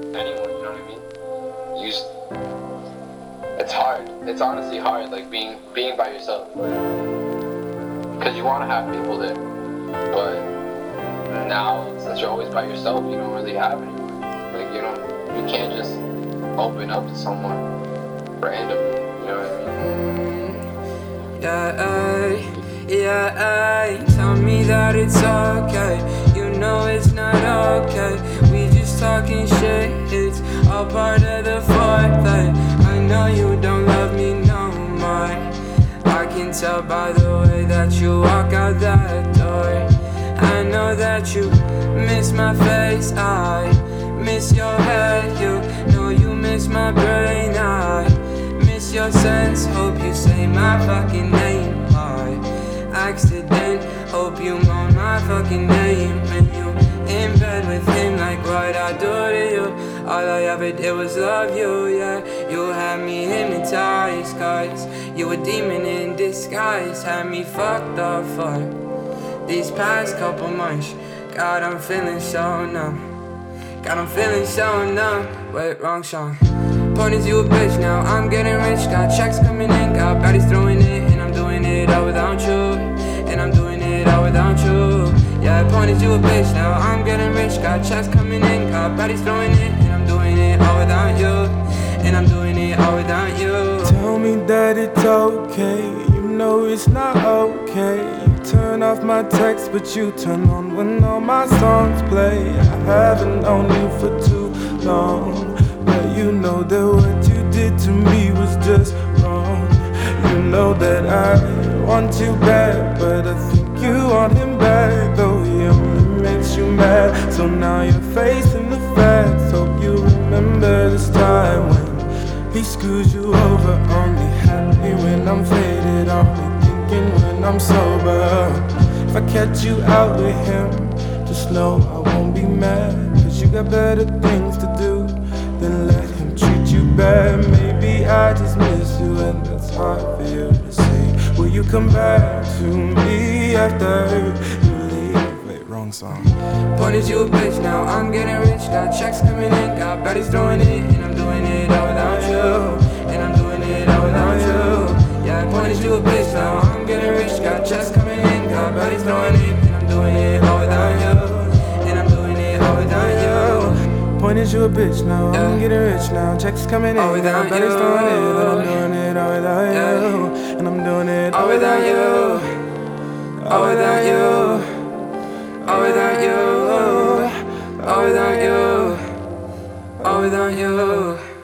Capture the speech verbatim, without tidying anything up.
anyone, you know what I mean? You just, it's hard. It's honestly hard, like being being by yourself, because you want to have people there, but now since you're always by yourself, you don't really have anyone. Like you know, you can't just open up to someone randomly. You know what I mean? Mm, yeah, ay, yeah, ay. Tell me that it's okay. You know it's not okay. We just talking shit. It's all part of the foreplay. I know you don't love me no more. I can tell by the way that you walk out that door. I know that you miss my face. I miss your head. You know you miss my brain. I miss your sense. Hope you say my fucking name by accident. Hope you moan my fucking name when you in bed with him. Like what I do to you. All I ever did was love you, yeah. You had me hypnotized, cause you a demon in disguise. Had me fucked up for these past couple months. God, I'm feeling so numb. God, I'm feeling so numb. Wait, wrong song. Pointed you a bitch, now I'm getting rich. Got checks coming in, got baddies throwing it. And I'm doing it all without you. And I'm doing it all without you. Yeah, I pointed you a bitch, now I'm getting rich. Got checks coming in, got baddies throwing it. And I'm doing it all without you. And I'm doing it all without you. Tell me that it's okay, you know it's not okay. You turn off my text, but you turn on when all my songs play. I haven't known you for too long, but you know that what you did to me was just wrong. You know that I want you back, but I think you want him back, though he only makes you mad. So now you're facing the facts. Hope you remember this time when he screws you over. Only happy when I'm faded, only thinking when I'm sober. If I catch you out with him, just know I won't be mad, cause you got better things to do than let him treat you bad. Maybe I just miss you and that's hard for you to see. Will you come back to me after you leave? Wait, wrong song. Pointed you a bitch, now I'm getting rich. Got checks coming in, got baddies throwing it. And I'm doing it all without you. And I'm doing it all without you. Yeah, I pointed you a bitch, now I'm getting rich. Got checks coming in, got baddies throwing it. And I'm doing it all without you. And I'm doing it all without you. Pointed you a bitch, now Yeah. I'm getting rich now. Checks coming in, All without got baddies you. throwing it. And I'm doing it all without you. Yeah. And I'm doing it All without you. All without you. All without you. All without you. All without you.